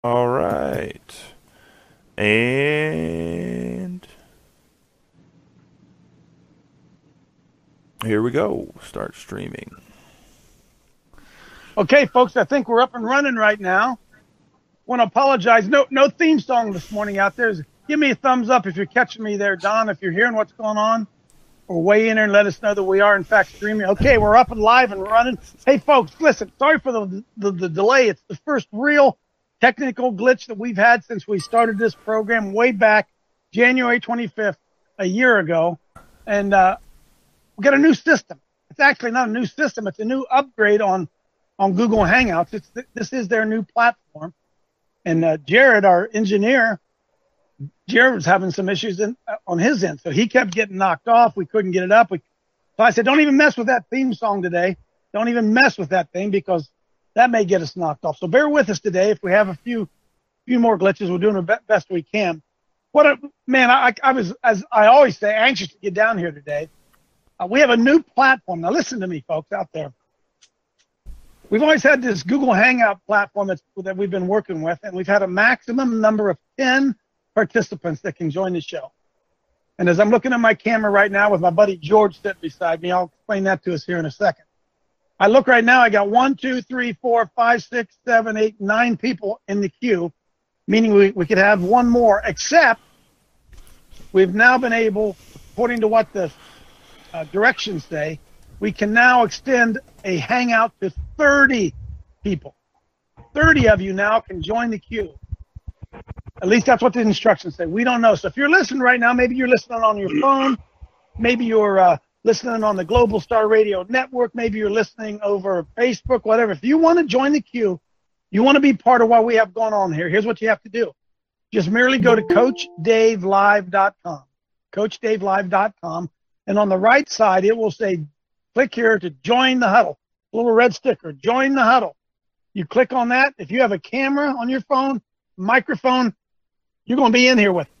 All right. And here we go. Start streaming. Okay, folks, I think we're up and running right now. Want to apologize. No theme song this morning out there. Give me a thumbs up if you're catching me there, Don, if you're hearing what's going on, or weigh in and let us know that we are, in fact, streaming. Okay, we're up and live and running. Hey, folks, listen, sorry for the delay. It's the first real technical glitch that we've had since we started this program way back January 25th, a year ago. And we got a new system. It's actually not a new system. It's a new upgrade on Google Hangouts. This is their new platform. And Jared, our engineer, Jared was having some issues on his end. So he kept getting knocked off. We couldn't get it up. So I said, don't even mess with that theme song today. Don't even mess with that thing because that may get us knocked off. So bear with us today. If we have a few more glitches, we're doing the best we can. I was, as I always say, anxious to get down here today. We have a new platform. Now listen to me, folks out there. We've always had this Google Hangout platform that we've been working with, and we've had a maximum number of 10 participants that can join the show. And as I'm looking at my camera right now with my buddy George sitting beside me, I'll explain that to us here in a second. I look right now, I got 1, 2, 3, 4, 5, 6, 7, 8, 9 people in the queue, meaning we could have one more, except we've now been able, according to what the directions say, we can now extend a hangout to 30 people. 30 of you now can join the queue. At least that's what the instructions say. We don't know. So if you're listening right now, maybe you're listening on your phone. Maybe you're listening on the Global Star Radio Network. Maybe you're listening over Facebook, whatever. If you want to join the queue, you want to be part of what we have going on here, here's what you have to do. Just merely go to CoachDaveLive.com. CoachDaveLive.com. And on the right side, it will say, click here to join the huddle. A little red sticker, join the huddle. You click on that. If you have a camera on your phone, microphone, you're going to be in here with it.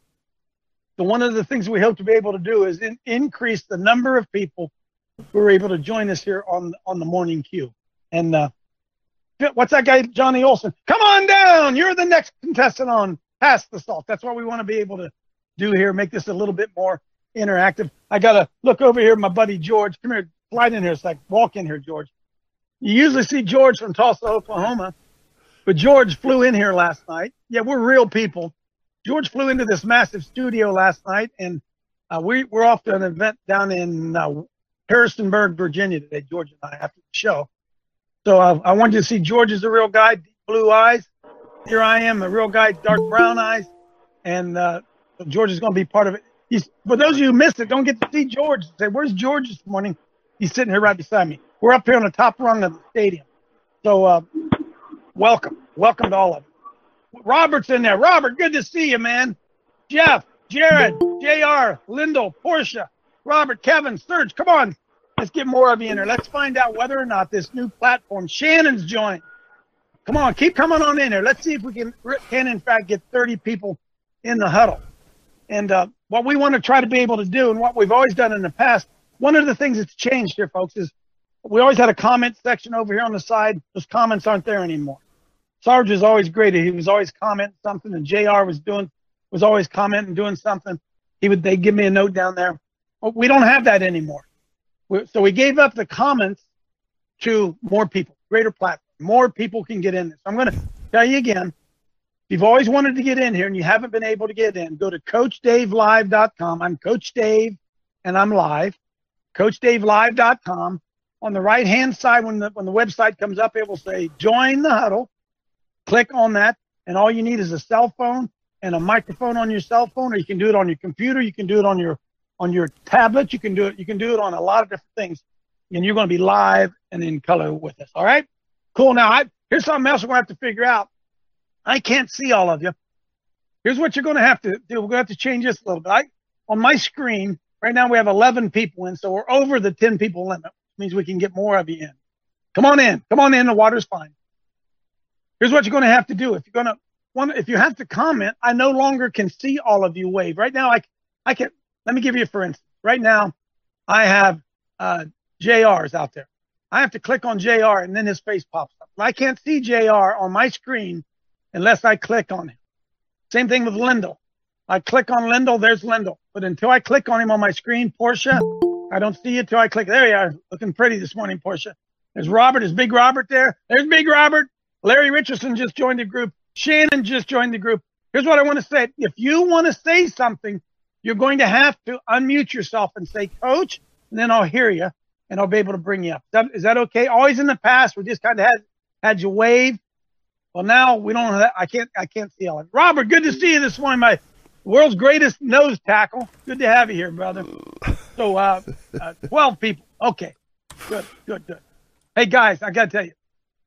So one of the things we hope to be able to do is increase the number of people who are able to join us here on the morning queue. And what's that guy, Johnny Olson? Come on down. You're the next contestant on Pass the Salt. That's what we want to be able to do here, make this a little bit more interactive. I got to look over here, my buddy George. Come here, slide in here. It's like, walk in here, George. You usually see George from Tulsa, Oklahoma, but George flew in here last night. Yeah, we're real people. George flew into this massive studio last night, and we're off to an event down in Harrisonburg, Virginia today, George and I, after the show. So I wanted you to see George is a real guy, deep blue eyes. Here I am, a real guy, dark brown eyes, and George is going to be part of it. For those of you who missed it, don't get to see George. Say, where's George this morning? He's sitting here right beside me. We're up here on the top rung of the stadium. So welcome to all of you. Robert's in there. Robert, good to see you, man. Jeff, Jared, JR, Lyndall, Portia, Robert, Kevin, Serge, come on. Let's get more of you in there. Let's find out whether or not this new platform, Shannon's joined. Come on, keep coming on in there. Let's see if we can in fact, get 30 people in the huddle. And what we want to try to be able to do, and what we've always done in the past, one of the things that's changed here, folks, is we always had a comment section over here on the side. Those comments aren't there anymore. Sarge is always great. He was always commenting something, and JR was always commenting, doing something. They'd give me a note down there. Well, we don't have that anymore. So we gave up the comments to more people, greater platform. More people can get in this. I'm going to tell you again, if you've always wanted to get in here and you haven't been able to get in, go to CoachDaveLive.com. I'm Coach Dave, and I'm live. CoachDaveLive.com. On the right-hand side, when the website comes up, it will say Join the Huddle. Click on that, and all you need is a cell phone and a microphone on your cell phone, or you can do it on your computer. You can do it on your tablet. You can do it on a lot of different things, and you're going to be live and in color with us. All right? Cool. Now, here's something else we're going to have to figure out. I can't see all of you. Here's what you're going to have to do. We're going to have to change this a little bit. On my screen, right now we have 11 people in, so we're over the 10 people limit, which means we can get more of you in. Come on in. Come on in. The water's fine. Here's what you're going to have to do. If you have to comment, I no longer can see all of you wave. Right now, I can. Let me give you, for instance. Right now, I have JR's out there. I have to click on JR, and then his face pops up. I can't see JR on my screen unless I click on him. Same thing with Lindell. I click on Lindell, there's Lindell. But until I click on him on my screen, Portia, I don't see you till I click. There you are, looking pretty this morning, Portia. There's Robert. Is Big Robert there? There's Big Robert. Larry Richardson just joined the group. Shannon just joined the group. Here's what I want to say. If you want to say something, you're going to have to unmute yourself and say, Coach, and then I'll hear you, and I'll be able to bring you up. Is that okay? Always in the past, we just kind of had you wave. Well, now we don't have that. I can't see Ellen. Robert, good to see you this morning, my world's greatest nose tackle. Good to have you here, brother. So 12 people. Okay, good. Hey, guys, I got to tell you.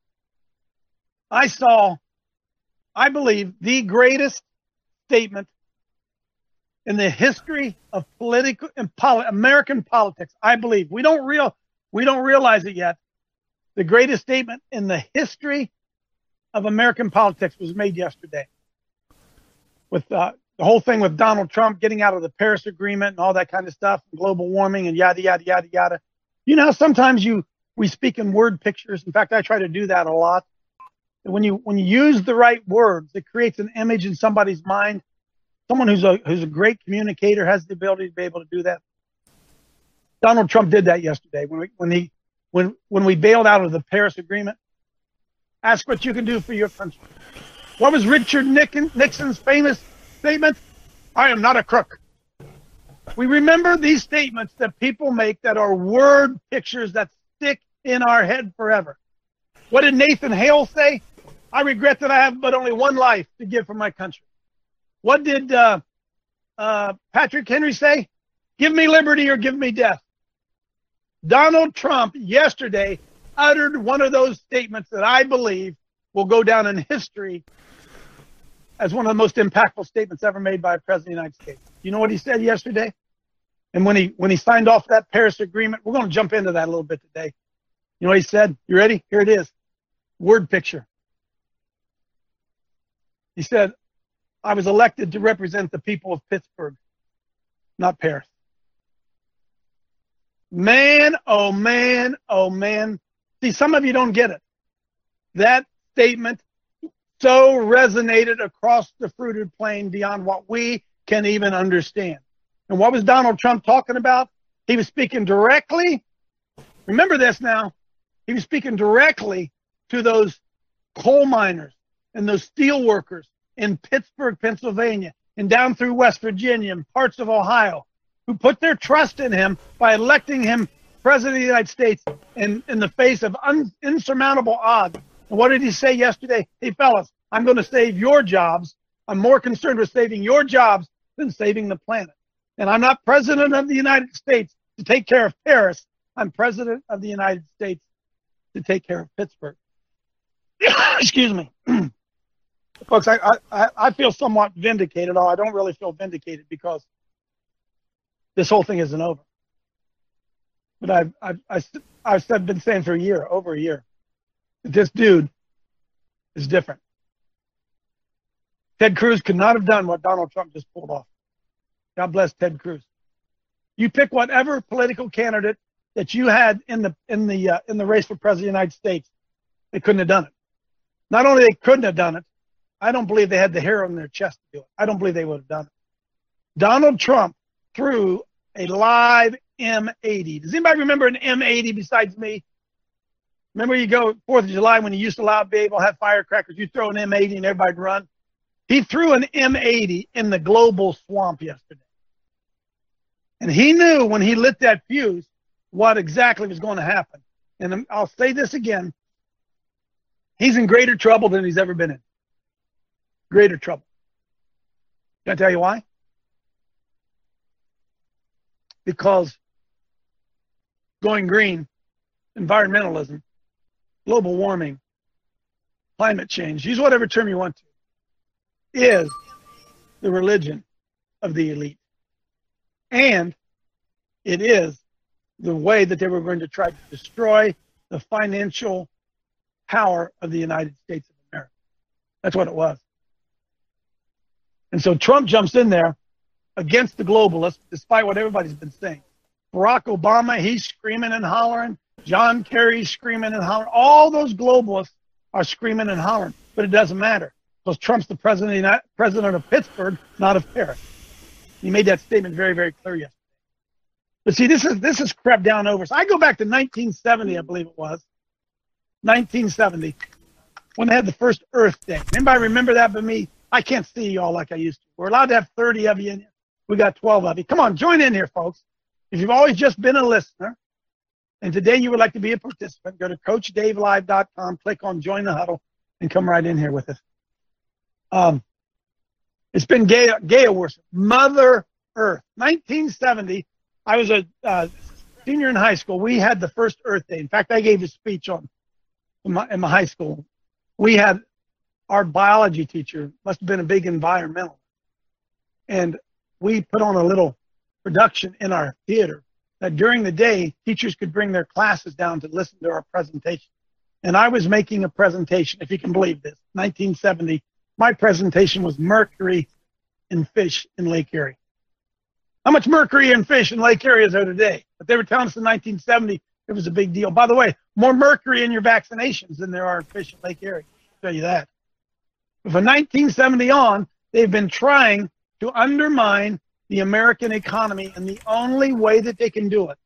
I believe, the greatest statement in the history of American politics. I believe we don't realize it yet. The greatest statement in the history of American politics was made yesterday, with the whole thing with Donald Trump getting out of the Paris Agreement and all that kind of stuff, and global warming and yada yada yada yada. You know, sometimes we speak in word pictures. In fact, I try to do that a lot. And when you use the right words, it creates an image in somebody's mind. Someone who's a great communicator has the ability to be able to do that. Donald Trump did that yesterday when we bailed out of the Paris Agreement. Ask what you can do for your country. What was Richard Nixon's famous statement? I am not a crook. We remember these statements that people make that are word pictures that stick in our head forever. What did Nathan Hale say? I regret that I have but only one life to give for my country. What did Patrick Henry say? Give me liberty or give me death. Donald Trump yesterday uttered one of those statements that I believe will go down in history as one of the most impactful statements ever made by a president of the United States. You know what he said yesterday? And when he signed off that Paris Agreement, we're going to jump into that a little bit today. You know what he said? You ready? Here it is. Word picture. He said, I was elected to represent the people of Pittsburgh, not Paris. Man, oh man, oh man. See, some of you don't get it. That statement so resonated across the fruited plain beyond what we can even understand. And what was Donald Trump talking about? He was speaking directly. Remember this now. He was speaking directly to those coal miners and those steel workers in Pittsburgh, Pennsylvania, and down through West Virginia and parts of Ohio, who put their trust in him by electing him president of the United States in the face of insurmountable odds. And what did he say yesterday? Hey, fellas, I'm going to save your jobs. I'm more concerned with saving your jobs than saving the planet. And I'm not president of the United States to take care of Paris. I'm president of the United States to take care of Pittsburgh. Excuse me. Folks, I feel somewhat vindicated. I don't really feel vindicated because this whole thing isn't over. But I've been saying for over a year, that this dude is different. Ted Cruz could not have done what Donald Trump just pulled off. God bless Ted Cruz. You pick whatever political candidate that you had in the race for president of the United States, they couldn't have done it. Not only they couldn't have done it, I don't believe they had the hair on their chest to do it. I don't believe they would have done it. Donald Trump threw a live M80. Does anybody remember an M80 besides me? Remember you go 4th of July when you used to allow people to have firecrackers, you throw an M80 and everybody'd run? He threw an M80 in the global swamp yesterday. And he knew when he lit that fuse what exactly was going to happen. And I'll say this again. He's in greater trouble than he's ever been in. Greater trouble. Can I tell you why? Because going green, environmentalism, global warming, climate change, use whatever term you want to, is the religion of the elite. And it is the way that they were going to try to destroy the financial power of the United States of America. That's what it was. And so Trump jumps in there against the globalists, despite what everybody's been saying. Barack Obama, he's screaming and hollering. John Kerry's screaming and hollering. All those globalists are screaming and hollering, but it doesn't matter. because Trump's the president of Pittsburgh, not of Paris. He made that statement very, very clear yesterday. But see, this is crept down over. So I go back to 1970, I believe it was, 1970, when they had the first Earth Day. Anybody remember that but me? I can't see y'all like I used to. We're allowed to have 30 of you in here. We got 12 of you. Come on, join in here, folks. If you've always just been a listener, and today you would like to be a participant, go to CoachDaveLive.com, click on Join the Huddle, and come right in here with us. It's been Gaia worship. Mother Earth. 1970, I was a senior in high school. We had the first Earth Day. In fact, I gave a speech in my high school. We had our biology teacher, must have been a big environmental, and we put on a little production in our theater that during the day, teachers could bring their classes down to listen to our presentation. And I was making a presentation, if you can believe this, 1970. My presentation was mercury in fish in Lake Erie. How much mercury in fish in Lake Erie is there today? But they were telling us in 1970 it was a big deal. By the way, more mercury in your vaccinations than there are fish in Lake Erie. I'll tell you that. But from 1970 on, they've been trying to undermine the American economy, and the only way that they can do it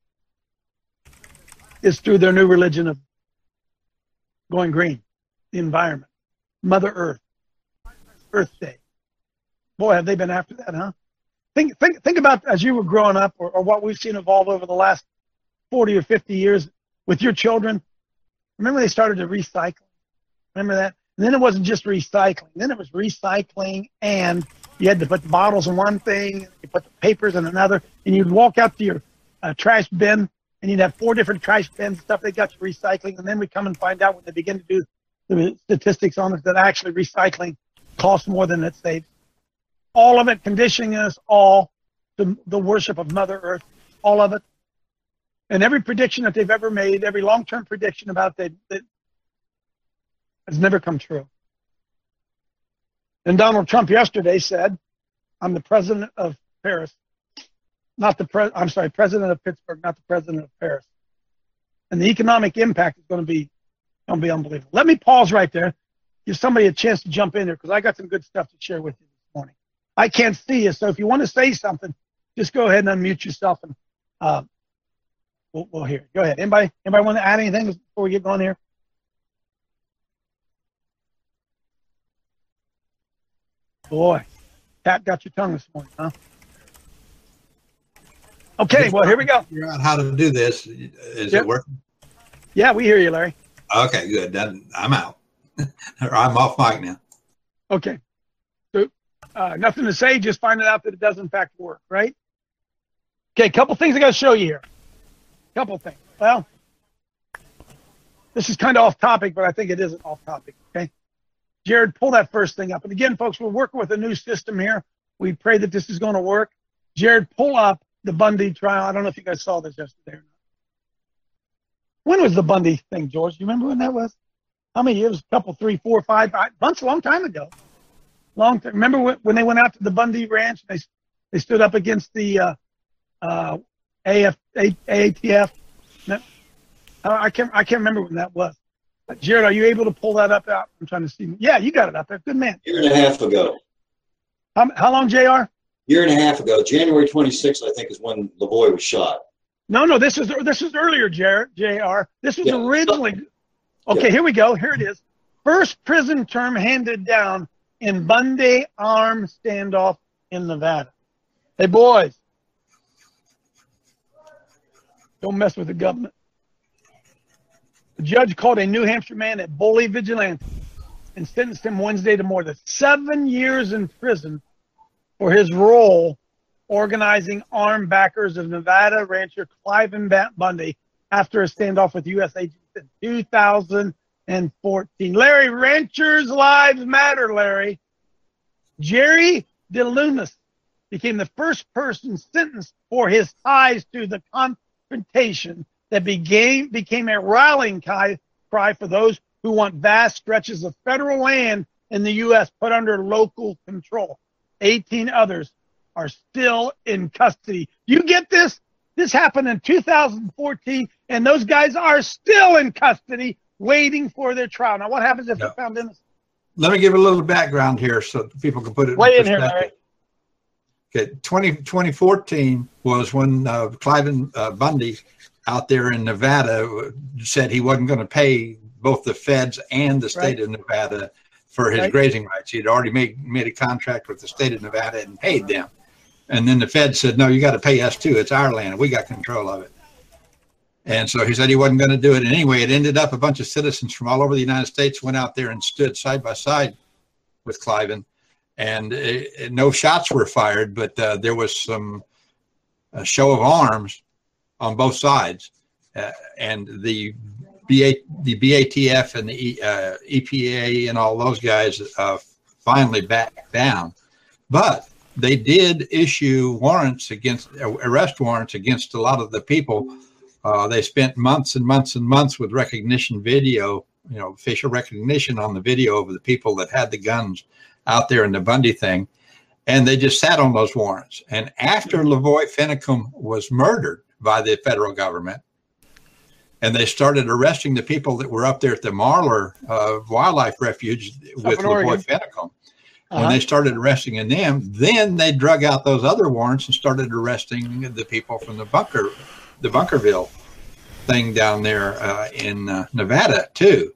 is through their new religion of going green, the environment, Mother Earth, Earth Day. Boy, have they been after that, huh? Think about as you were growing up, or what we've seen evolve over the last 40 or 50 years with your children. Remember they started to recycle? Remember that? And then it wasn't just recycling. Then it was recycling, and you had to put the bottles in one thing, you put the papers in another, and you'd walk out to your trash bin, and you'd have 4 different trash bins, stuff they got you recycling, and then we come and find out when they begin to do the statistics on it that actually recycling costs more than it saves. All of it conditioning us all to the worship of Mother Earth, all of it. And every prediction that they've ever made, every long-term prediction about that has never come true. And Donald Trump yesterday said, I'm the president of Paris, president of Pittsburgh, not the president of Paris. And the economic impact is going to be unbelievable. Let me pause right there, give somebody a chance to jump in there, because I got some good stuff to share with you this morning. I can't see you, so if you want to say something, just go ahead and unmute yourself, and we'll hear it. Go ahead. Anybody want to add anything before we get going here? Boy, Pat got your tongue this morning, huh? Okay, well, here we go. Figure out how to do this. Is it working? Yeah, we hear you, Larry. Okay, good. I'm out. I'm off mic now. Okay. So, nothing to say, just finding out that it does in fact work, right? Okay, a couple things I got to show you here. Couple things. Well, this is kind of off topic, but I think it isn't off topic, okay? Jared, pull that first thing up. And again, folks, we're working with a new system here. We pray that this is going to work. Jared, pull up the Bundy trial. I don't know if you guys saw this yesterday or not. When was the Bundy thing, George? Do you remember when that was? How many years? A couple, 3, 4, 5 months, a long time ago. Long time. Remember when they went out to the Bundy Ranch? They stood up against the AATF. No, I can't remember when that was. Jared, are you able to pull that up out? I'm trying to see. Yeah, you got it up there. Good man. Year and a half ago. How long, JR? Year and a half ago. January 26th, I think, is when LaVoy was shot. No, this is earlier, JR. This was originally. Okay, Here we go. Here it is. First prison term handed down in Bundy armed standoff in Nevada. Hey, boys. Don't mess with the government. The judge called a New Hampshire man a bully vigilante and sentenced him Wednesday to more than 7 years in prison for his role organizing armed backers of Nevada rancher Cliven Bundy after a standoff with U.S. agents in 2014. Larry, ranchers' lives matter, Larry. Jerry DeLunas became the first person sentenced for his ties to the confrontation that became a rallying cry for those who want vast stretches of federal land in the U.S. put under local control. 18 others are still in custody. You get this? This happened in 2014, and those guys are still in custody waiting for their trial. Now, what happens if they're found innocent? let me give a little background here so people can put it Way in in here, perspective. Larry. Okay, 2014 was when Cliven Bundy out there in Nevada said he wasn't going to pay both the feds and the state of Nevada for his grazing rights. He had already made a contract with the state of Nevada and paid them. And then the feds said, no, you got to pay us too. It's our land. We got control of it. And so he said he wasn't going to do it. And anyway, it ended up a bunch of citizens from all over the United States went out there and stood side by side with Cliven. And no shots were fired, but there was some show of arms on both sides. And the BATF and the EPA and all those guys finally backed down. But they did issue arrest warrants against a lot of the people. They spent months and months and months with recognition video, facial recognition on the video of the people that had the guns out there in the Bundy thing. And they just sat on those warrants. And after Lavoy Finicum was murdered by the federal government, and they started arresting the people that were up there at the Marlar Wildlife Refuge with Lavoy Finicum. When they started arresting them, then they drug out those other warrants and started arresting the people from the Bunkerville thing down there in Nevada too.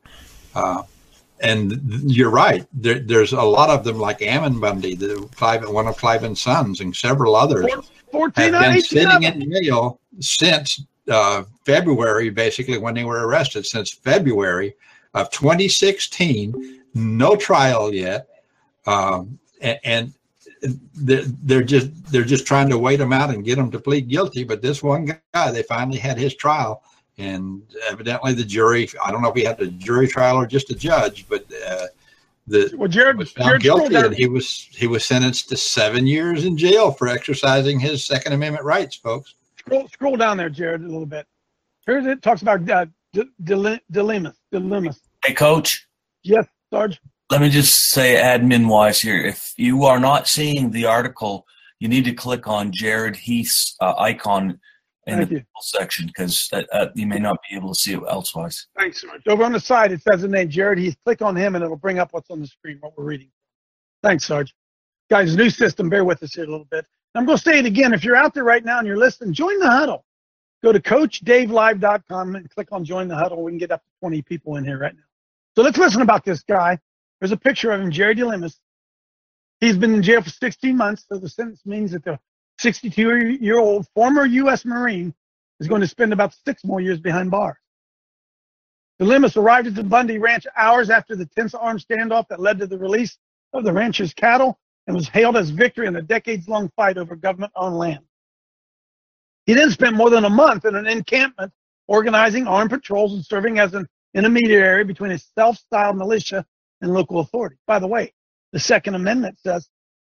And you're right. There's a lot of them, like Ammon Bundy, one of Cliven's sons, and several others have been sitting in jail since February, basically when they were arrested, since February of 2016. No trial yet, and they're just trying to wait them out and get them to plead guilty. But this one guy, they finally had his trial. And evidently the jury, I don't know if he had a jury trial or just a judge, but Jared was found guilty, and he was sentenced to 7 years in jail for exercising his Second Amendment rights, folks. Scroll down there, Jared, a little bit. Here's it talks about dilemmas. Hey, Coach. Yes, Sarge. Let me just say admin-wise here, if you are not seeing the article, you need to click on Jared Heath's icon in the people section, because you may not be able to see it elsewise. Thanks, Sarge. Over on the side, it says the name Jared Heath. Click on him, and it'll bring up what's on the screen, what we're reading. Thanks, Sarge. Guys, new system. Bear with us here a little bit. I'm going to say it again. If you're out there right now and you're listening, join the huddle. Go to CoachDaveLive.com and click on Join the Huddle. We can get up to 20 people in here right now. So let's listen about this guy. There's a picture of him, Jerry DeLemus. He's been in jail for 16 months, so the sentence means that the 62-year-old former U.S. Marine is going to spend about 6 more years behind bars. DeLemus arrived at the Bundy Ranch hours after the tense armed standoff that led to the release of the rancher's cattle and was hailed as victory in a decades-long fight over government-owned land. He then spent more than a month in an encampment organizing armed patrols and serving as an intermediary between a self-styled militia and local authorities. By the way, the Second Amendment says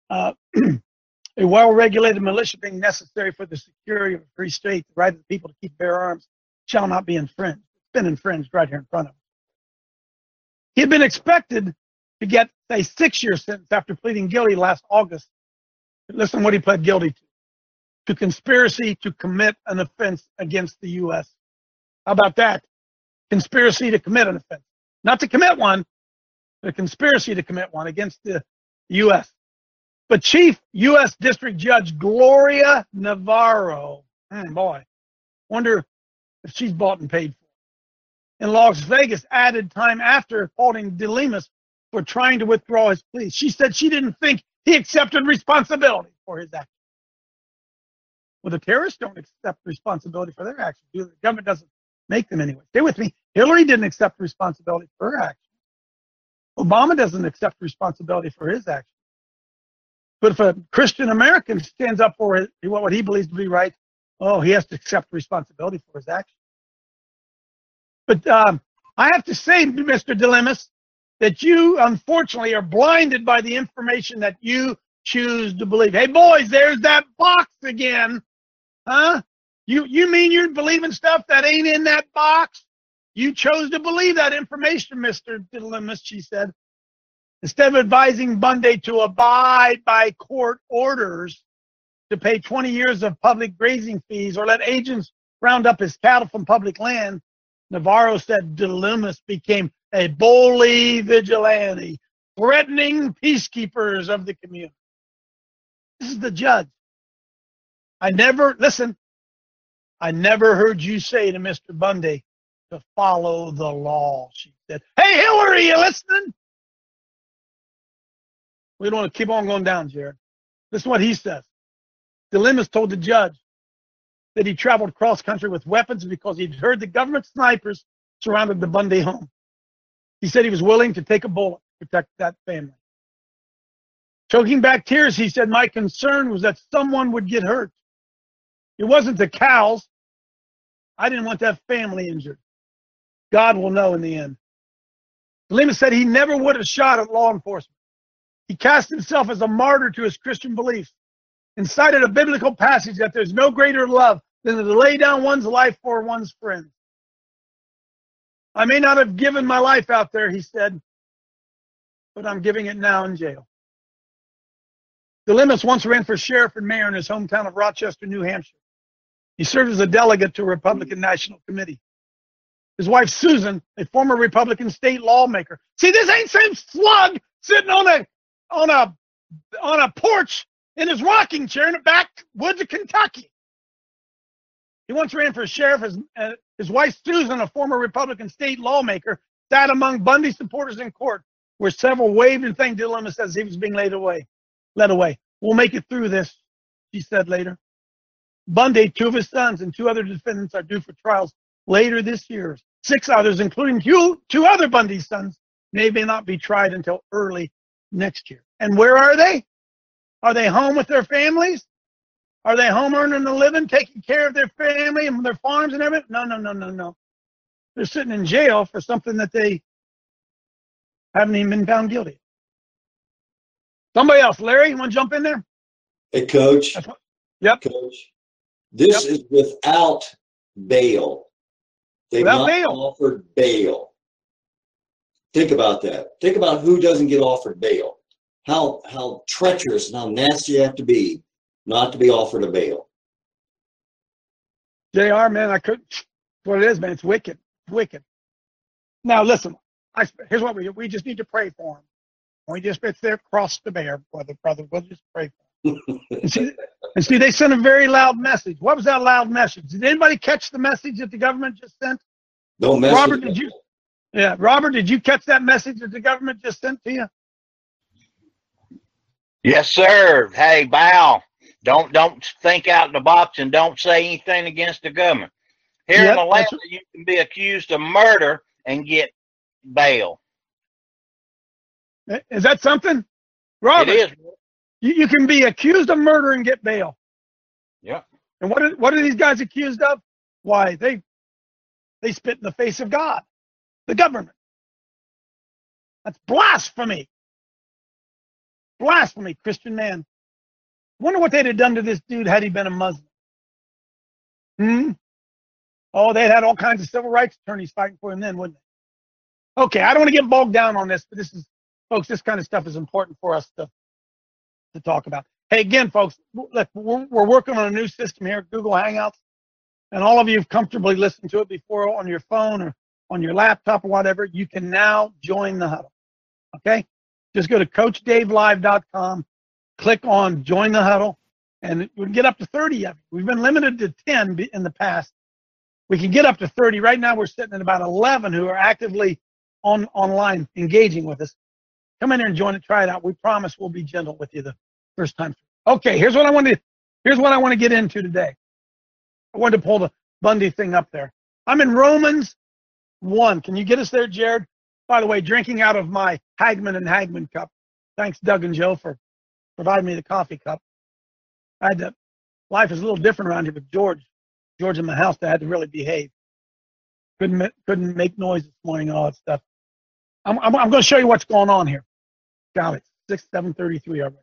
a well-regulated militia being necessary for the security of a free state, the right of the people to keep bear arms, shall not be infringed. It's been infringed right here in front of him. He had been expected to get a 6-year sentence after pleading guilty last August. Listen what he pled guilty to conspiracy to commit an offense against the U.S. How about that? Conspiracy to commit an offense. Not to commit one, but a conspiracy to commit one against the U.S. But Chief U.S. District Judge Gloria Navarro, boy, wonder if she's bought and paid for, in Las Vegas, added time after faulting DeLemus for trying to withdraw his plea. She said she didn't think he accepted responsibility for his actions. Well, the terrorists don't accept responsibility for their actions. The government doesn't make them anyway. Stay with me. Hillary didn't accept responsibility for her actions. Obama doesn't accept responsibility for his actions. But if a Christian American stands up for what he believes to be right, he has to accept responsibility for his actions. But I have to say, Mr. DeLemus, that you, unfortunately, are blinded by the information that you choose to believe. Hey, boys, there's that box again. Huh? You mean you believe in stuff that ain't in that box? You chose to believe that information, Mr. DeLemus, she said. Instead of advising Bundy to abide by court orders to pay 20 years of public grazing fees or let agents round up his cattle from public land, Navarro said DeLemus became a bully vigilante, threatening peacekeepers of the community. This is the judge. I never heard you say to Mr. Bundy to follow the law, she said. Hey, Hillary, you listening? We don't want to keep on going down, Jared. This is what he says. DeLemus told the judge that he traveled cross country with weapons because he'd heard the government snipers surrounded the Bundy home. He said he was willing to take a bullet to protect that family. Choking back tears, he said, my concern was that someone would get hurt. It wasn't the cows. I didn't want that family injured. God will know in the end. DeLemus said he never would have shot at law enforcement. He cast himself as a martyr to his Christian beliefs and cited a biblical passage that there's no greater love than to lay down one's life for one's friends. I may not have given my life out there, he said, but I'm giving it now in jail. DeLemus once ran for sheriff and mayor in his hometown of Rochester, New Hampshire. He served as a delegate to a Republican National Committee. His wife, Susan, a former Republican state lawmaker. See, this ain't some slug sitting on a porch in his rocking chair in the backwoods of Kentucky. He once ran for sheriff. His wife, Susan, a former Republican state lawmaker, sat among Bundy supporters in court, where several waved and thanked DeLemus as he was being led away. We'll make it through this, she said later. Bundy, 2 of his sons, and 2 other defendants are due for trials later this year. 6 others, including 2 other Bundy sons, may not be tried until early next year. And where are they? Are they home with their families? Are they home earning a living, taking care of their family and their farms and everything? No. They're sitting in jail for something that they haven't even been found guilty. Somebody else, Larry, you want to jump in there? Hey, Coach. Yep. Coach. This is without bail. They've Without not bail. offered bail. Think about that. Think about who doesn't get offered bail. How treacherous and how nasty you have to be not to be offered a bail. JR, man, I couldn't. What it is, man, it's wicked. Wicked. Now, listen, here's what we just need to pray for him. We just sit there, cross the bear, brother. We'll just pray for him. and see, they sent a very loud message. What was that loud message? Did anybody catch the message that the government just sent? Don't mess Robert, with did you? Yeah, Robert, did you catch that message that the government just sent to you? Yes, sir. Hey, Bow, don't think out the box and don't say anything against the government. Here in Atlanta, you can be accused of murder and get bail. Is that something? Robert, it is. You can be accused of murder and get bail. Yeah. And what are these guys accused of? Why, they spit in the face of God, the government. That's blasphemy. Blasphemy, Christian man. Wonder what they'd have done to this dude had he been a Muslim. Oh, they'd had all kinds of civil rights attorneys fighting for him then, wouldn't they? Okay, I don't want to get bogged down on this, but folks, this kind of stuff is important for us to talk about. Hey, again, folks, look, we're working on a new system here, Google Hangouts, and all of you have comfortably listened to it before on your phone or on your laptop or whatever. You can now join the huddle. Okay? Just go to CoachDaveLive.com, click on Join the Huddle, and we can get up to 30 of you. We've been limited to 10 in the past. We can get up to 30. Right now, we're sitting at about 11 who are actively online engaging with us. Come in here and join it. Try it out. We promise we'll be gentle with you the first time. Okay, here's what I want to get into today. I wanted to pull the Bundy thing up there. I'm in Romans 1. Can you get us there, Jared? By the way, drinking out of my Hagman and Hagman cup. Thanks, Doug and Joe, for providing me the coffee cup. Life is a little different around here with George in my house. I had to really behave. Couldn't make noise this morning and all that stuff. I'm going to show you what's going on here. Golly, 7:33 already.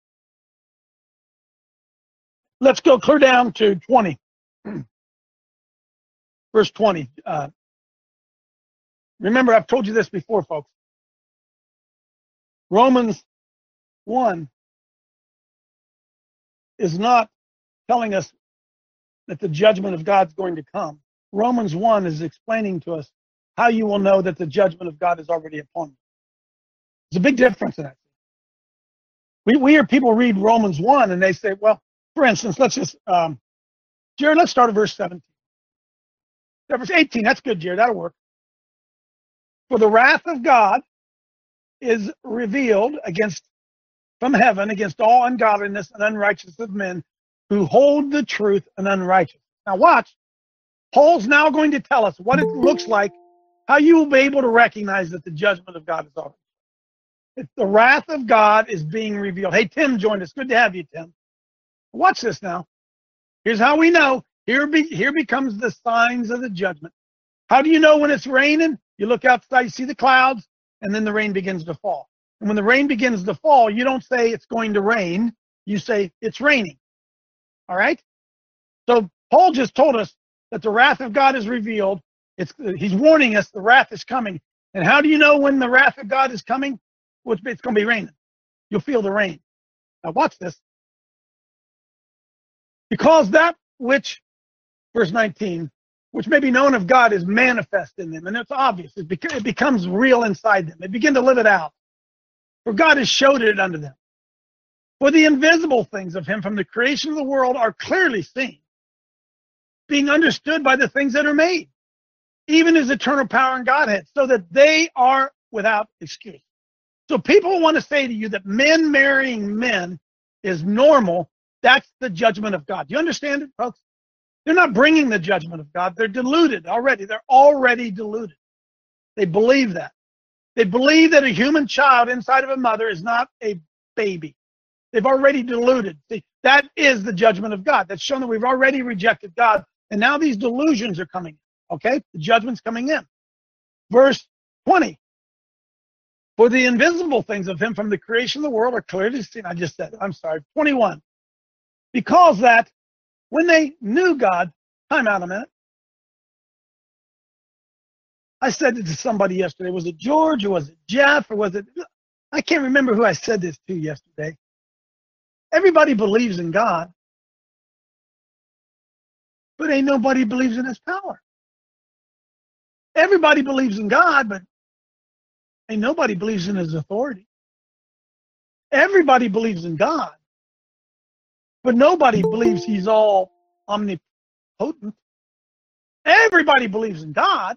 Let's go clear down to 20. Verse 20. Remember, I've told you this before, folks. Romans 1 is not telling us that the judgment of God's going to come. Romans 1 is explaining to us how you will know that the judgment of God is already upon you. There's a big difference in that. We hear people read Romans 1 and they say, well, for instance, let's just, Jared, let's start at verse 17. Verse 18, that's good, Jared, that'll work. For the wrath of God is revealed from heaven against all ungodliness and unrighteousness of men who hold the truth and unrighteous. Now watch. Paul's now going to tell us what it looks like, how you will be able to recognize that the judgment of God is already. The wrath of God is being revealed. Hey, Tim joined us. Good to have you, Tim. Watch this now. Here's how we know. Here becomes the signs of the judgment. How do you know when it's raining? You look outside, you see the clouds, and then the rain begins to fall. And when the rain begins to fall, you don't say it's going to rain. You say it's raining. All right? So Paul just told us that the wrath of God is revealed. He's warning us the wrath is coming. And how do you know when the wrath of God is coming? Well, it's going to be raining. You'll feel the rain. Now watch this. Because that which, verse 19, which may be known of God is manifest in them. And it's obvious. It becomes real inside them. They begin to live it out. For God has showed it unto them. For the invisible things of him from the creation of the world are clearly seen, being understood by the things that are made, even his eternal power and Godhead, so that they are without excuse. So people want to say to you that men marrying men is normal. That's the judgment of God. Do you understand it, folks? They're not bringing the judgment of God. They're deluded already. They're already deluded. They believe that. They believe that a human child inside of a mother is not a baby. They've already deluded. See, that is the judgment of God. That's shown that we've already rejected God. And now these delusions are coming in. Okay? The judgment's coming in. Verse 20. For the invisible things of him from the creation of the world are clearly seen. I just said it. I'm sorry. 21. Because that when they knew God, time out a minute. I said it to somebody yesterday. Was it George or was it Jeff or was it? I can't remember who I said this to yesterday. Everybody believes in God, but ain't nobody believes in his power. Everybody believes in God, but ain't nobody believes in his authority. Everybody believes in God, but nobody believes he's all omnipotent. Everybody believes in God,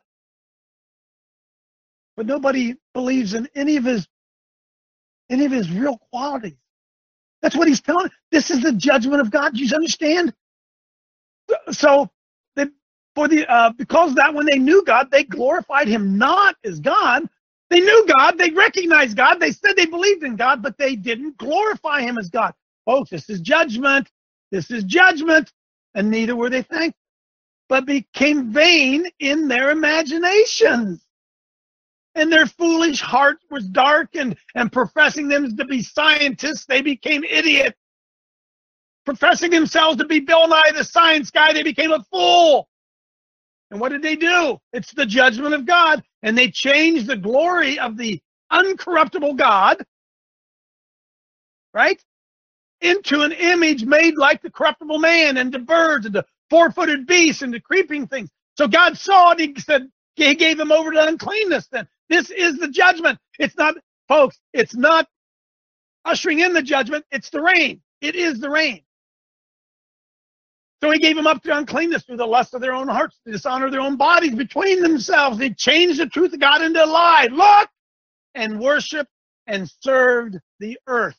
but nobody believes in any of his real qualities. That's what he's telling. This is the judgment of God. Do you understand? So, because that when they knew God, they glorified him not as God. They knew God. They recognized God. They said they believed in God, but they didn't glorify him as God. Folks, this is judgment. This is judgment. And neither were they thankful, but became vain in their imaginations. And their foolish heart was darkened, and professing them to be scientists, they became idiots. Professing themselves to be Bill Nye the Science Guy, they became a fool. And what did they do? It's the judgment of God. And they changed the glory of the uncorruptible God, right, into an image made like the corruptible man, and to birds, and to four-footed beasts, and to creeping things. So God saw it, he said, he gave them over to uncleanness then. This is the judgment. It's not, folks, it's not ushering in the judgment. It's the rain. It is the rain. So he gave them up to uncleanness through the lust of their own hearts, to dishonor their own bodies between themselves. They changed the truth of God into a lie. Look, and worshiped and served the earth.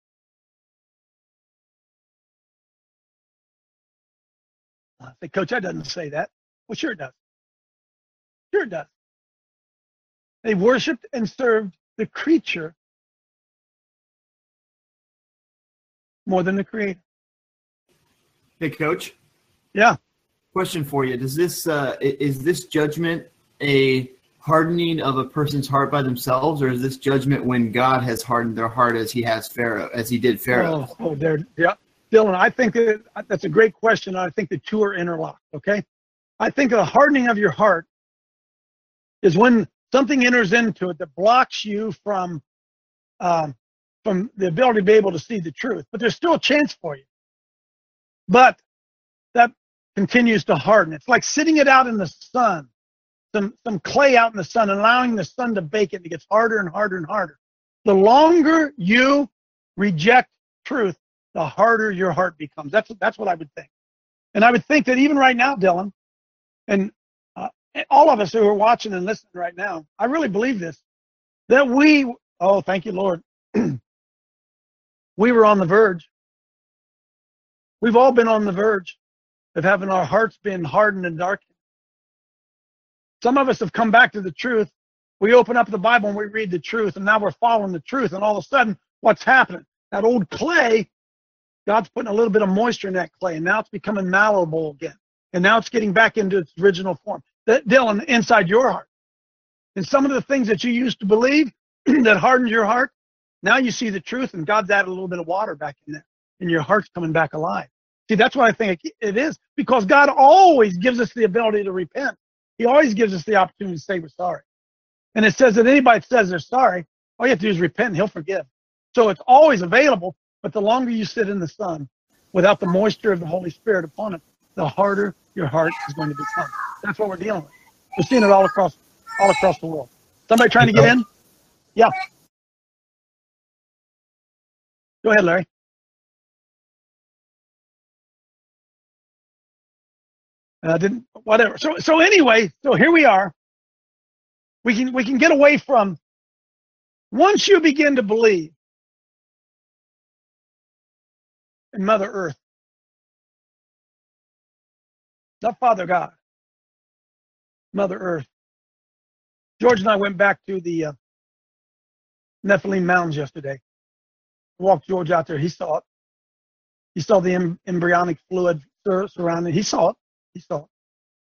I say, Coach, that doesn't say that. Well, sure it does. Sure it does. They worshiped and served the creature more than the creator. Hey, Coach. Yeah. Question for you: is this judgment a hardening of a person's heart by themselves, or is this judgment when God has hardened their heart as he did Pharaoh? Yeah, Dylan. I think that's a great question. I think the two are interlocked. Okay. I think the hardening of your heart is when something enters into it that blocks you from the ability to be able to see the truth. But there's still a chance for you. But that continues to harden. It's like sitting it out in the sun, some clay out in the sun, and allowing the sun to bake it. And it gets harder and harder and harder. The longer you reject truth, the harder your heart becomes. That's what I would think. And I would think that even right now, Dylan, and all of us who are watching and listening right now, I really believe this, that oh, thank you, Lord. We were on the verge. We've all been on the verge of having our hearts been hardened and darkened. Some of us have come back to the truth. We open up the Bible and we read the truth, and now we're following the truth, and all of a sudden, what's happening? That old clay, God's putting a little bit of moisture in that clay, and now it's becoming malleable again. And now it's getting back into its original form. Dylan, inside your heart. And some of the things that you used to believe that hardened your heart, now you see the truth, and God's added a little bit of water back in there, and your heart's coming back alive. See, that's what I think it is, because God always gives us the ability to repent. He always gives us the opportunity to say we're sorry. And it says that anybody that says they're sorry, all you have to do is repent, and He'll forgive. So it's always available, but the longer you sit in the sun without the moisture of the Holy Spirit upon it, the harder your heart is going to become. That's what we're dealing with. We're seeing it all across the world. Somebody trying to get in? Yeah. Go ahead, Larry. Whatever. So anyway, so here we are. We can get away from, once you begin to believe in Mother Earth, not Father God, Mother Earth. George and I went back to the Nephilim Mountains yesterday. Walked George out there. He saw it. He saw the embryonic fluid surrounding. He saw it. He saw it.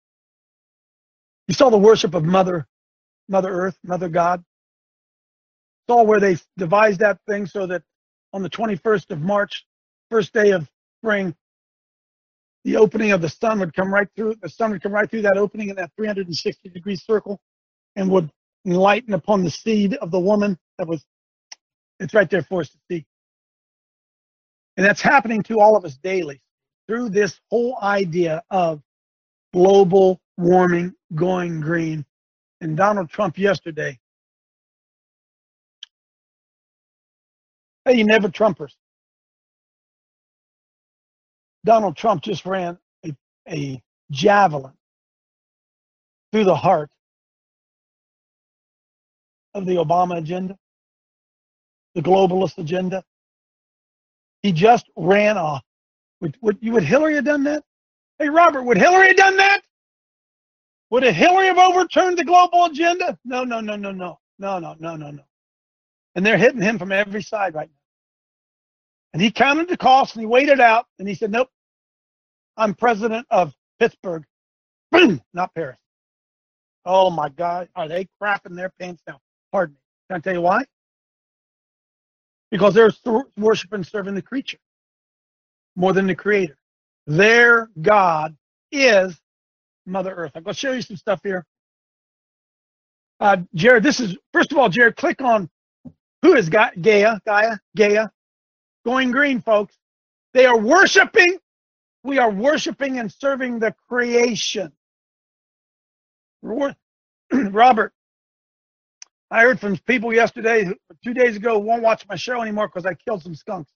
He saw the worship of Mother Earth, Mother God. Saw where they devised that thing so that on the 21st of March, first day of spring, the opening of the sun would come right through. The sun would come right through that opening in that 360-degree circle, and would enlighten upon the seed of the woman. It's right there for us to see. And that's happening to all of us daily through this whole idea of global warming going green. And Donald Trump yesterday, hey, you never Trumpers. Donald Trump just ran a javelin through the heart of the Obama agenda, the globalist agenda. He just ran would Hillary have done that? Hey, Robert, would Hillary have done that? Would Hillary have overturned the global agenda? No. And they're hitting him from every side right now. And he counted the cost, and he weighed it out, and he said, nope, I'm president of Pittsburgh, not Paris. Oh, my God. Are they crapping their pants down? Pardon me. Can I tell you why? Because they're worshiping and serving the creature more than the creator. Their God is Mother Earth. I'm going to show you some stuff here. Jared, first of all, Jared, click on who is Gaia. Going green, folks. They are worshiping. We are worshiping and serving the creation. Robert, I heard from people yesterday, 2 days ago, who won't watch my show anymore because I killed some skunks.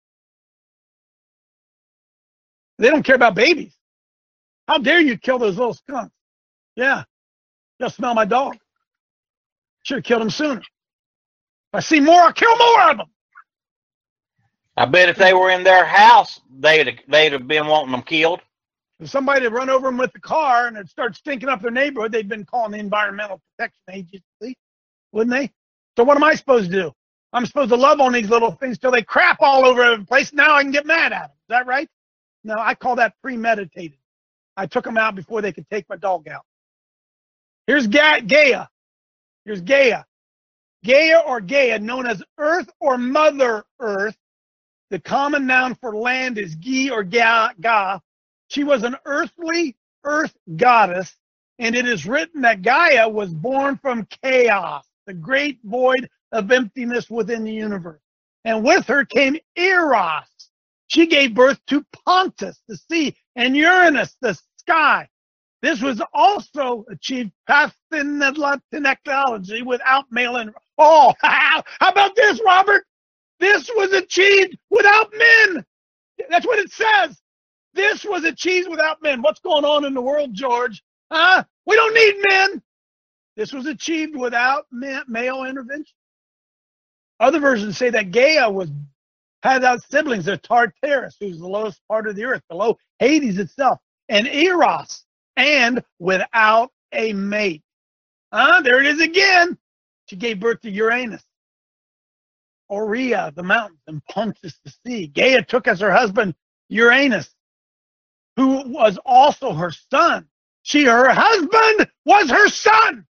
They don't care about babies. How dare you kill those little skunks? Yeah, they'll smell my dog. Should have killed them sooner. If I see more, I'll kill more of them. I bet if they were in their house, they'd have been wanting them killed. If somebody had run over them with the car and it started stinking up their neighborhood, they'd been calling the Environmental Protection Agency, wouldn't they? So what am I supposed to do? I'm supposed to love on these little things till they crap all over the place. Now I can get mad at them. Is that right? No, I call that premeditated. I took them out before they could take my dog out. Here's Gaia. Here's Gaia. Gaia or Gaia, known as Earth or Mother Earth. The common noun for land is Gi or Ga. She was an earthly earth goddess, and it is written that Gaia was born from chaos, the great void of emptiness within the universe. And with her came Eros. She gave birth to Pontus, the sea, and Uranus, the sky. This was also achieved past technology without male and oh, how about this, Robert? This was achieved without men. That's what it says. This was achieved without men. What's going on in the world, George? Huh? We don't need men. This was achieved without male intervention. Other versions say that Gaia had out siblings of Tartarus, who's the lowest part of the earth, below Hades itself, and Eros, and without a mate. There it is again. She gave birth to Uranus, Aurea, the mountains, and Pontus, the sea. Gaia took as her husband Uranus, who was also her son. Her husband was her son.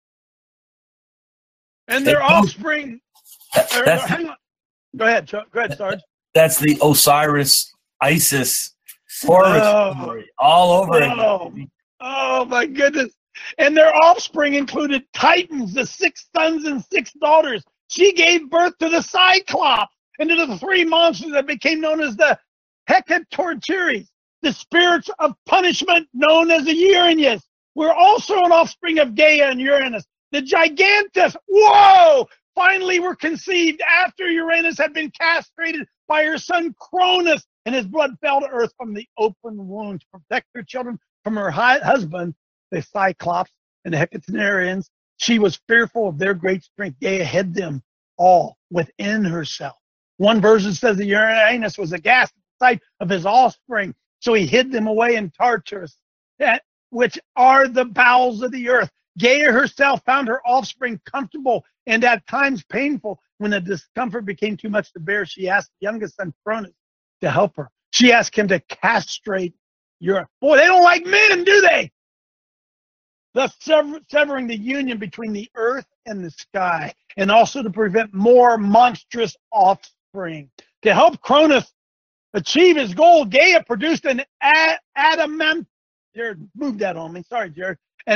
And their offspring. Hang on. Go ahead, Sarge. That's the Osiris, Isis, Horus story all over again. Oh, my goodness. And their offspring included Titans, the 6 sons and 6 daughters. She gave birth to the Cyclops and to the 3 monsters that became known as the Hecatorcheres, the spirits of punishment known as the Uranus. We're also an offspring of Gaia and Uranus. The Gigantus, whoa, finally were conceived after Uranus had been castrated by her son Cronus, and his blood fell to earth from the open womb to protect her children from her husband, the Cyclops and the Hecatonarians. She was fearful of their great strength. Gaia hid them all within herself. One version says that Uranus was aghast at the sight of his offspring, so he hid them away in Tartarus, which are the bowels of the earth. Gaia herself found her offspring comfortable and at times painful. When the discomfort became too much to bear, she asked the youngest son, Cronus, to help her. She asked him to castrate Uranus. Boy, they don't like men, do they? Thus severing the union between the earth and the sky, and also to prevent more monstrous offspring. To help Cronus achieve his goal, Gaia produced an adamant. Jared, move that on me. Sorry, Jared. An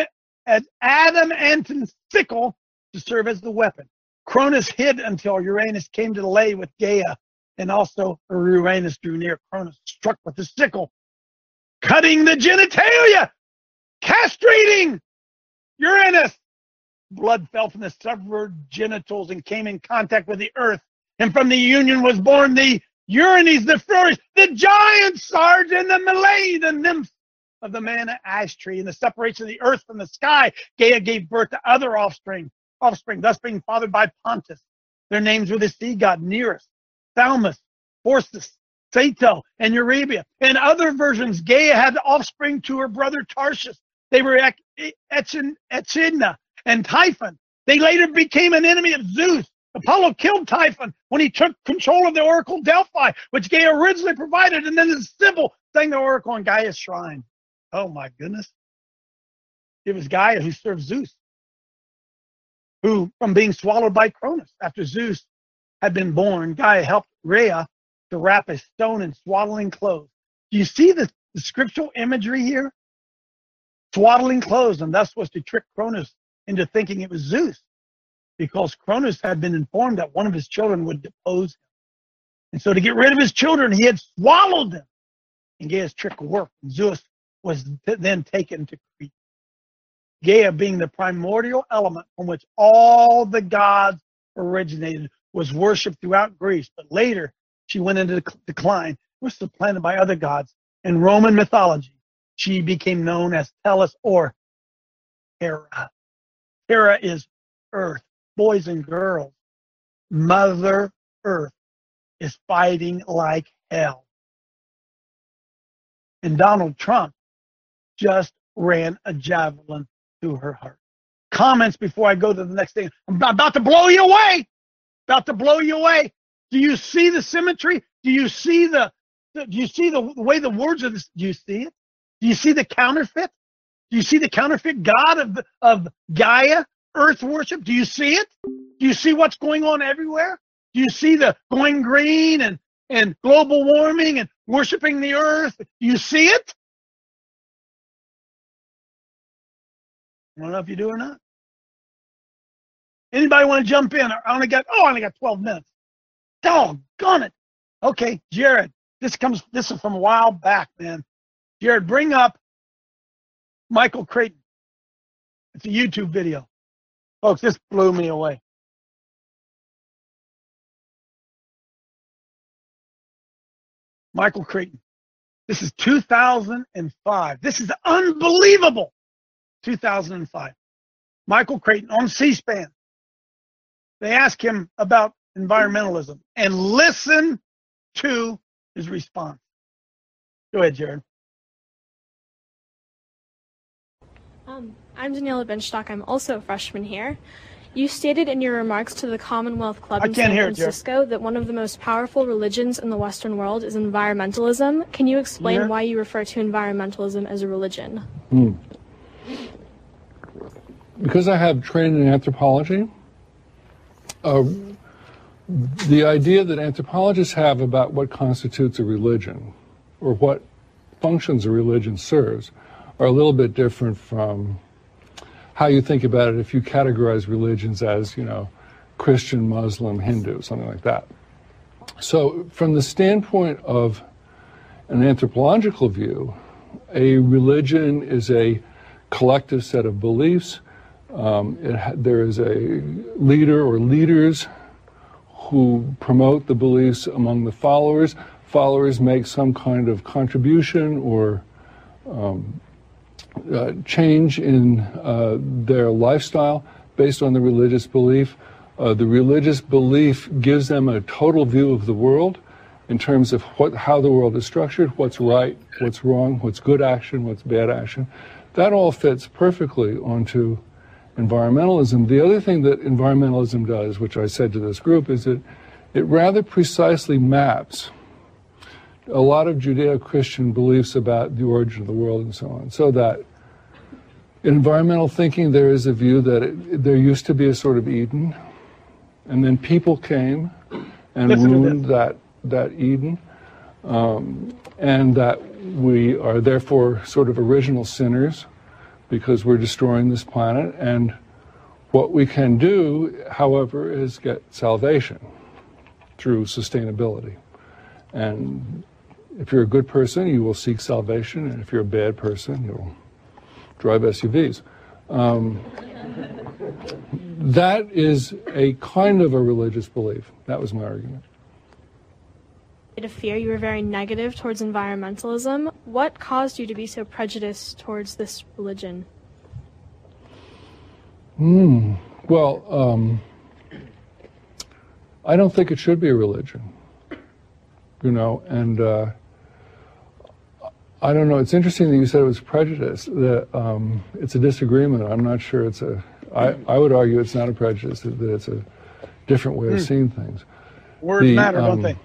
adamantine sickle to serve as the weapon. Cronus hid until Uranus came to lay with Gaia, and also Uranus drew near. Cronus struck with the sickle, cutting the genitalia, castrating Uranus. Blood fell from the severed genitals and came in contact with the earth, and from the union was born the Uranus, the Furies, the giant Sarge, and the Melee, the nymphs of the manna ash tree. In the separation of the earth from the sky, Gaia gave birth to other offspring, thus being fathered by Pontus. Their names were the sea god Nereus, Thaumas, Phorcys, Sato, and Eurybia. In other versions, Gaia had offspring to her brother Tarsus. They were Echidna and Typhon. They later became an enemy of Zeus. Apollo killed Typhon when he took control of the oracle Delphi, which Gaia originally provided, and then the Sibyl sang the oracle on Gaia's shrine. Oh my goodness. It was Gaia who served Zeus, who, from being swallowed by Cronus after Zeus had been born, Gaia helped Rhea to wrap a stone in swaddling clothes. Do you see the scriptural imagery here? Swaddling clothes, and thus was to trick Cronus into thinking it was Zeus, because Cronus had been informed that one of his children would depose him. And so to get rid of his children, he had swallowed them. And Gaia's trick worked. Zeus was then taken to Crete. Gaia, being the primordial element from which all the gods originated, was worshipped throughout Greece, but later she went into decline, was supplanted by other gods. In Roman mythology, she became known as Tellus or Hera. Hera is earth, boys and girls. Mother Earth is fighting like hell. And Donald Trump just ran a javelin through her heart. Comments before I go to the next thing. I'm about to blow you away. About to blow you away. Do you see the symmetry? Do you see the way the words of this? Do you see it? Do you see the counterfeit? Do you see the counterfeit God of Gaia, earth worship? Do you see it? Do you see what's going on everywhere? Do you see the going green and global warming and worshiping the earth? Do you see it? I don't know if you do or not. Anybody want to jump in? I only got 12 minutes. Doggone it. Okay, Jared, this is from a while back, man. Jared, bring up Michael Creighton. It's a YouTube video. Folks, this blew me away. Michael Creighton. This is 2005. This is unbelievable. 2005. Michael Creighton on C-SPAN. They ask him about environmentalism, and listen to his response. Go ahead, Jared. I'm Daniela Benstock. I'm also a freshman here. You stated in your remarks to the Commonwealth Club in San Francisco that one of the most powerful religions in the Western world is environmentalism. Can you explain why you refer to environmentalism as a religion? Because I have training in anthropology, the idea that anthropologists have about what constitutes a religion or what functions a religion serves are a little bit different from how you think about it if you categorize religions as, Christian, Muslim, Hindu, something like that. So from the standpoint of an anthropological view, a religion is a collective set of beliefs. There is a leader or leaders who promote the beliefs among the followers. Followers make some kind of contribution or change in their lifestyle based on the religious belief. The religious belief gives them a total view of the world in terms of how the world is structured, what's right, what's wrong, what's good action, what's bad action. That all fits perfectly onto environmentalism. The other thing that environmentalism does, which I said to this group, is that it rather precisely maps a lot of Judeo-Christian beliefs about the origin of the world and so on, so that in environmental thinking there is a view that there used to be a sort of Eden, and then people came and ruined that Eden, and that we are therefore sort of original sinners because we're destroying this planet. And what we can do, however, is get salvation through sustainability. And if you're a good person, you will seek salvation, and if you're a bad person, you'll drive SUVs. That is a kind of a religious belief. That was my argument. To fear, you were very negative towards environmentalism. What caused you to be so prejudiced towards this religion? Well, I don't think it should be a religion, and I don't know. It's interesting that you said it was prejudice. That it's a disagreement. I'm not sure it's I would argue it's not a prejudice, that it's a different way of seeing things. Words matter, don't they?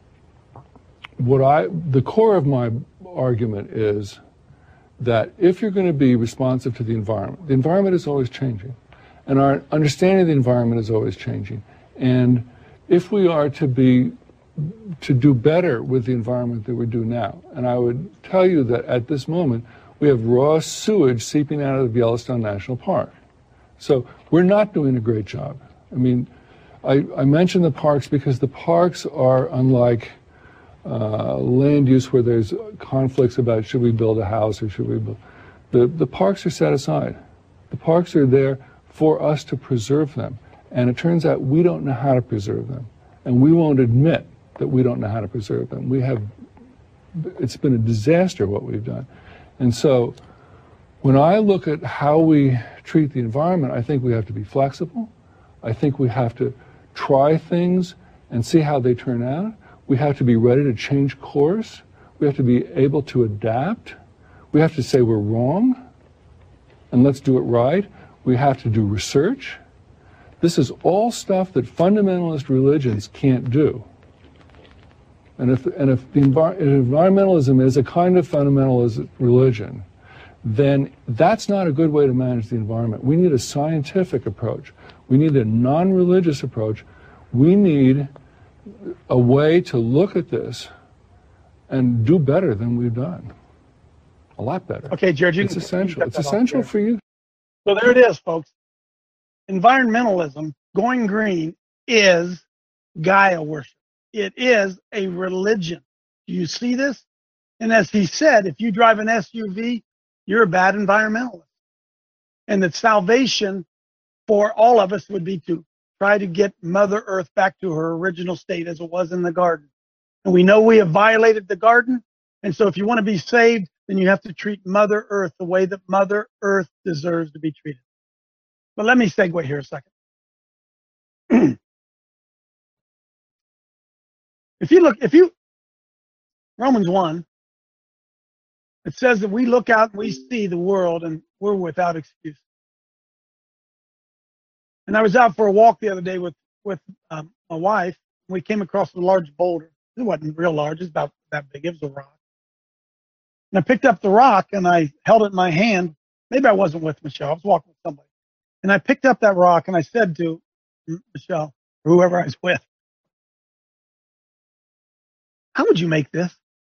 The core of my argument is that if you're going to be responsive to the environment is always changing, and our understanding of the environment is always changing. And if we are to do better with the environment that we do now, and I would tell you that at this moment we have raw sewage seeping out of the Yellowstone National Park. So we're not doing a great job. I mean, I mention the parks because the parks are unlike land use where there's conflicts about should we build a house or should we build. The parks are set aside. The parks are there for us to preserve them. And it turns out we don't know how to preserve them. And we won't admit that we don't know how to preserve them. It's been a disaster what we've done. And so when I look at how we treat the environment, I think we have to be flexible. I think we have to try things and see how they turn out. We have to be ready to change course. We have to be able to adapt. We have to say we're wrong and let's do it right. We have to do research. This is all stuff that fundamentalist religions can't do. And if environmentalism is a kind of fundamentalist religion, then that's not a good way to manage the environment. We need a scientific approach. We need a non-religious approach. We need a way to look at this and do better than we've done. A lot better. Okay, Jared, it's essential. It's essential for you. So there it is, folks. Environmentalism, going green, is Gaia worship. It is a religion. Do you see this? And as he said, if you drive an SUV, you're a bad environmentalist. And that salvation for all of us would be to try to get Mother Earth back to her original state as it was in the garden. And we know we have violated the garden. And so if you want to be saved, then you have to treat Mother Earth the way that Mother Earth deserves to be treated. But let me segue here a second. Romans 1, it says that we look out and we see the world and we're without excuse. And I was out for a walk the other day with my wife. We came across a large boulder. It wasn't real large. It was about that big. It was a rock. And I picked up the rock and I held it in my hand. Maybe I wasn't with Michelle. I was walking with somebody. And I picked up that rock and I said to Michelle, or whoever I was with, how would you make this?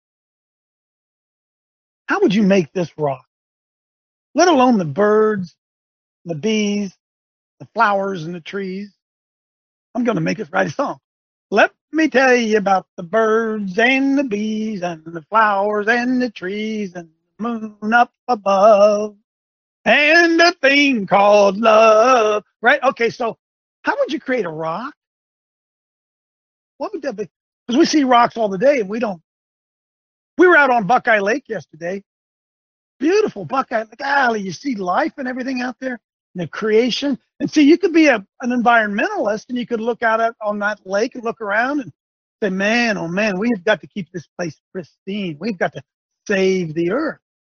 How would you make this rock? Let alone the birds, the bees, the flowers, and the trees. I'm going to make us write a song. Let me tell you about the birds and the bees and the flowers and the trees and the moon up above and a thing called love. Right? Okay, so how would you create a rock? What would that be? Because we see rocks all the day and we don't. We were out on Buckeye Lake yesterday. Beautiful Buckeye Lake. Golly, you see life and everything out there, and the creation. And see, you could be an environmentalist and you could look out on that lake and look around and say, man, oh man, we've got to keep this place pristine. We've got to save the earth.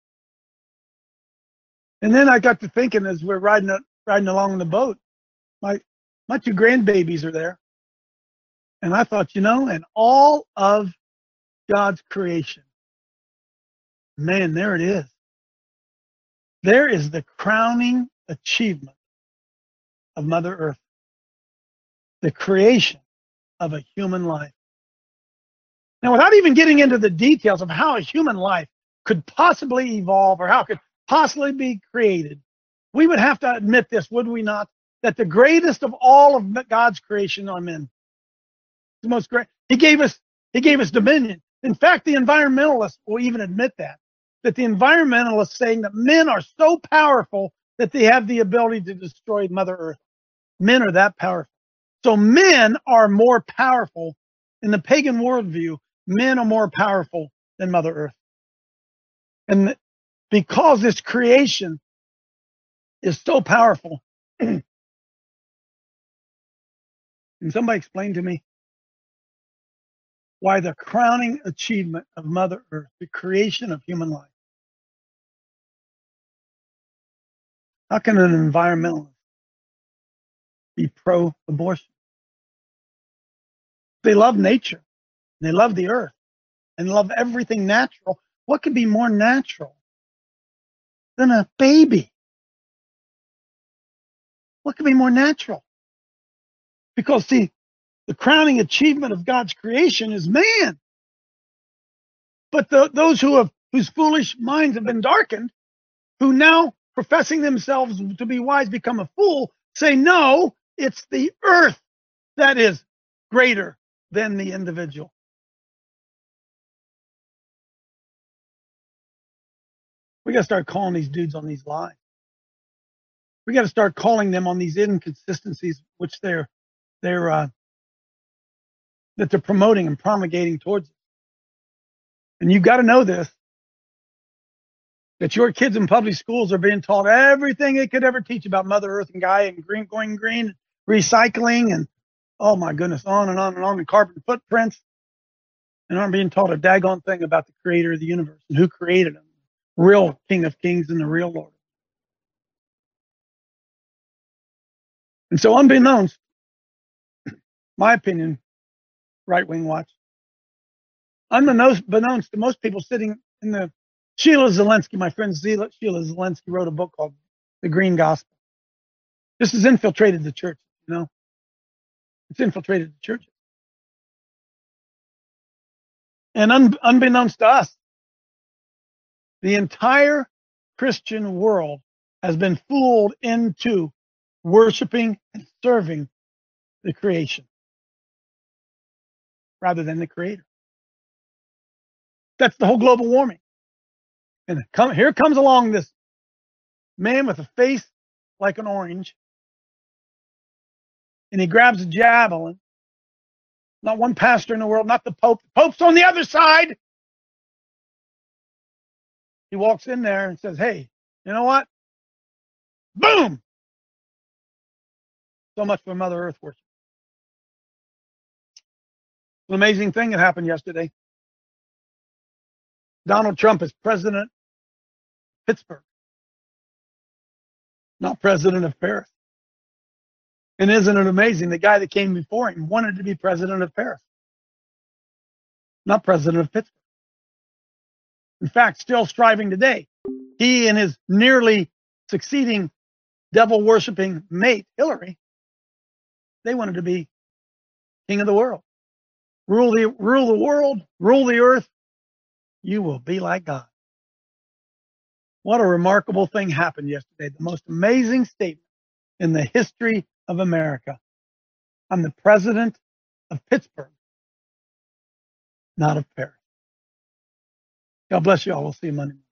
And then I got to thinking as we're riding along in the boat, my two grandbabies are there. And I thought, and all of God's creation, man, there it is. There is the crowning achievement of Mother Earth, the creation of a human life. Now, without even getting into the details of how a human life could possibly evolve or how it could possibly be created, we would have to admit this, would we not? That the greatest of all of God's creation are men. The most great. He gave us dominion. In fact, the environmentalists will even admit that the environmentalists saying that men are so powerful that they have the ability to destroy Mother Earth. Men are that powerful. So men are more powerful in the pagan worldview. Men are more powerful than Mother Earth. And because this creation is so powerful, can somebody explain to me why the crowning achievement of Mother Earth, the creation of human life, how can an environmentalist be pro-abortion? They love nature, they love the earth, and love everything natural. What could be more natural than a baby? What could be more natural? Because, see, the crowning achievement of God's creation is man. But those whose foolish minds have been darkened, who now, professing themselves to be wise, become a fool, say, no, it's the earth that is greater than the individual. We got to start calling these dudes on these lies. We got to start calling them on these inconsistencies, which that they're promoting and promulgating towards us. And you've got to know this, that your kids in public schools are being taught everything they could ever teach about Mother Earth and Gaia and going green, recycling, and oh my goodness, on and on and on, and carbon footprints, and aren't being taught a daggone thing about the creator of the universe and who created them, real King of Kings and the real Lord. And so unbeknownst, my opinion, right-wing watch, unbeknownst to most people sitting in the Sheila Zilinsky, my friend Sheila Zilinsky wrote a book called The Green Gospel. This has infiltrated the church, It's infiltrated the churches. And unbeknownst to us, the entire Christian world has been fooled into worshiping and serving the creation rather than the creator. That's the whole global warming. And here comes along this man with a face like an orange. And he grabs a javelin. Not one pastor in the world, not the Pope. The Pope's on the other side. He walks in there and says, hey, you know what? Boom! So much for Mother Earth worship. An amazing thing that happened yesterday. Donald Trump is president of Pittsburgh, not president of Paris. And isn't it amazing? The guy that came before him wanted to be president of Paris, not president of Pittsburgh. In fact, still striving today. He and his nearly succeeding devil-worshipping mate, Hillary, they wanted to be king of the world. Rule the world, rule the earth. You will be like God. What a remarkable thing happened yesterday. The most amazing statement in the history of America. I'm the president of Pittsburgh, not of Paris. God bless you all. We'll see you Monday.